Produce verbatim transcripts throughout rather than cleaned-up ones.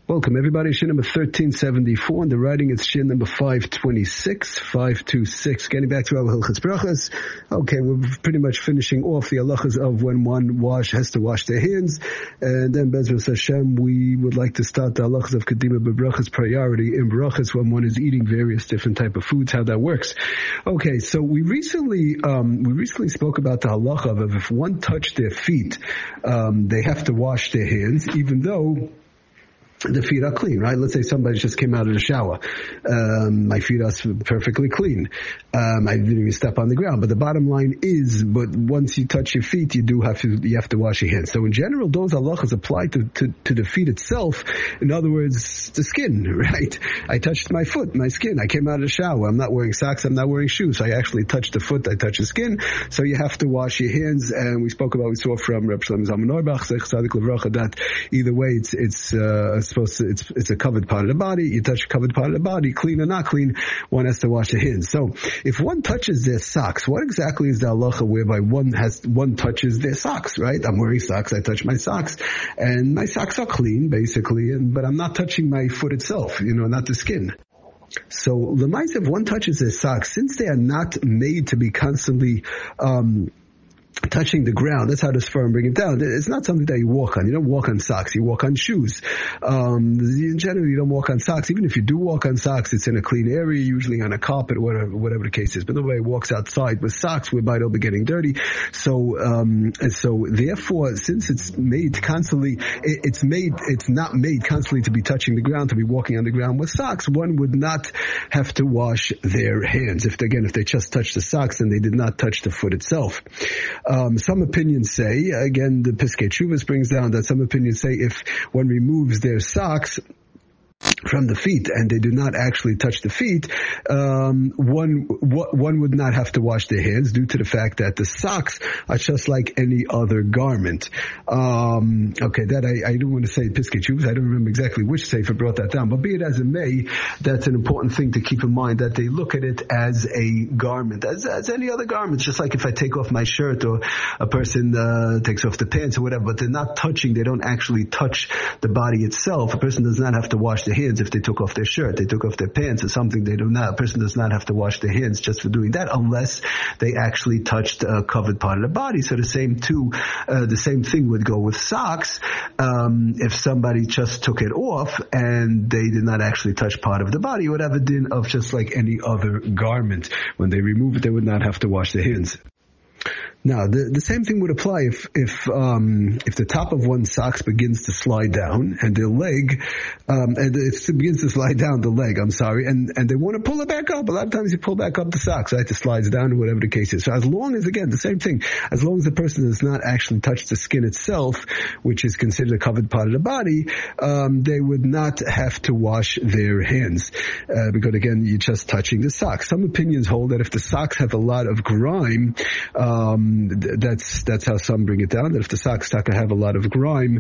Welcome everybody, Shin number thirteen seventy-four, and the writing is Shin number five twenty-six, five twenty-six. Getting back to our Hilchos Brachos. Okay, we're pretty much finishing off the halachas of when one wash has to wash their hands, and then Bezras Hashem, we would like to start the halachas of Kedima B'Brachos, priority in Brachos when one is eating various different type of foods, how that works. Okay, so we recently, um, we recently spoke about the halacha of if one touched their feet, um, they have to wash their hands, even though the feet are clean, right? Let's say somebody just came out of the shower. Um, my feet are perfectly clean. Um, I didn't even step on the ground. But the bottom line is, but once you touch your feet, you do have to, you have to wash your hands. So in general, those halachas apply to, to, to the feet itself. In other words, the skin, right? I touched my foot, my skin. I came out of the shower. I'm not wearing socks. I'm not wearing shoes. I actually touched the foot. I touched the skin. So you have to wash your hands. And we spoke about, we saw from Reb Shlomo Zalman Auerbach, that either way, it's, it's, uh, supposed to, it's, it's a covered part of the body. You touch a covered part of the body, clean or not clean, one has to wash their hands. So if one touches their socks, what exactly is the halacha whereby one has, one touches their socks, right? I'm wearing socks, I touch my socks, and my socks are clean, basically, and, but I'm not touching my foot itself, you know, not the skin. So, l'maisa, if one touches their socks, since they are not made to be constantly, um, touching the ground, that's how the Sfarim bring it down. It's not something that you walk on. You don't walk on socks. You walk on shoes. Um, in general, you don't walk on socks. Even if you do walk on socks, it's in a clean area, usually on a carpet, whatever, whatever the case is. But nobody walks outside with socks, whereby they'll be getting dirty. So, um, and so therefore, since it's made constantly, it, it's made, it's not made constantly to be touching the ground, to be walking on the ground with socks, one would not have to wash their hands. If, again, if they just touch the socks, then they did not touch the foot itself. Um, some opinions say, again, the Piskei Teshuvos brings down that some opinions say if one removes their socks from the feet and they do not actually touch the feet, um, one one would not have to wash their hands due to the fact that the socks are just like any other garment. Um, okay, that I, I don't want to say Piskei Teshuvos. I don't remember exactly which sefer brought that down, but be it as it may, that's an important thing to keep in mind, that they look at it as a garment, as, as any other garment, just like if I take off my shirt or a person uh, takes off the pants or whatever, but they're not touching, they don't actually touch the body itself. A person does not have to wash their hands if they took off their shirt, they took off their pants or something. They do not. A person does not have to wash their hands just for doing that, unless they actually touched a covered part of the body. So the same too, uh, the same thing would go with socks. Um, if somebody just took it off and they did not actually touch part of the body, it would have a din of just like any other garment. When they remove it, they would not have to wash their hands. Now, the, the same thing would apply if, if, um, if the top of one's socks begins to slide down and their leg, um, and it begins to slide down the leg, I'm sorry, and, and they want to pull it back up. A lot of times you pull back up the socks, right? It slides down or whatever the case is. So as long as, again, the same thing, as long as the person does not actually touch the skin itself, which is considered a covered part of the body, um, they would not have to wash their hands, uh, because again, you're just touching the socks. Some opinions hold that if the socks have a lot of grime, um, That's that's how some bring it down. That if the socks have a lot of grime,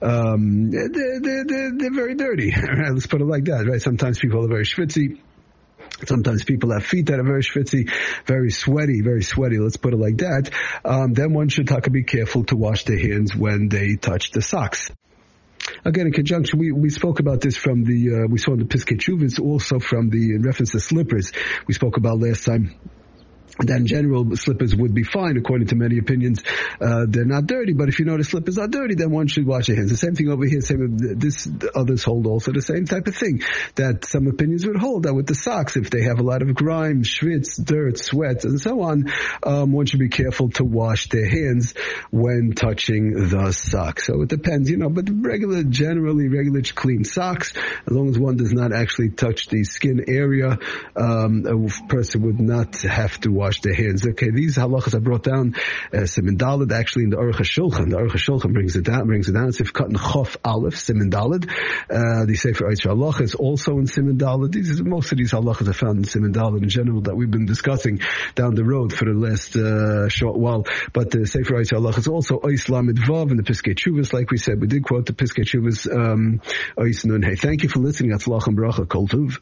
um, they're, they're, they're, they're very dirty. Right? Let's put it like that, right? Sometimes people are very schwitzy. Sometimes people have feet that are very schwitzy, very sweaty, very sweaty. Let's put it like that. Um, then one should talk, be careful to wash their hands when they touch the socks. Again, in conjunction, we, we spoke about this from the, uh, we saw in the Piskei Teshuvos, also from the, in reference to slippers, we spoke about last time. That in general, slippers would be fine, according to many opinions. Uh, they're not dirty, but if you know the slippers are dirty, then one should wash your hands. The same thing over here, same, this, others hold also the same type of thing, that some opinions would hold that with the socks, if they have a lot of grime, schwitz, dirt, sweat, and so on, um, one should be careful to wash their hands when touching the socks. So it depends, you know, but regular, generally regular clean socks, as long as one does not actually touch the skin area, um, a person would not have to wash their hands. Okay, these halachas I brought down, uh, Siman Daled, actually in the Aruch HaShulchan. The Aruch HaShulchan brings it down, brings it down. It's if cut in Chof Aleph, Siman Daled. Uh, the Sefer Eitz Halacha is also in Siman Daled. These, most of these halachas are found in Siman Daled in general that we've been discussing down the road for the last, uh, short while. But the Sefer Eitz Halacha is also Ois Lamed Vav and the Piskei Teshuvos. Like we said, we did quote the Piskei Teshuvos, um, Ois Nun Hey. Thank you for listening. Atzlach and Bracha. Kol Tuv.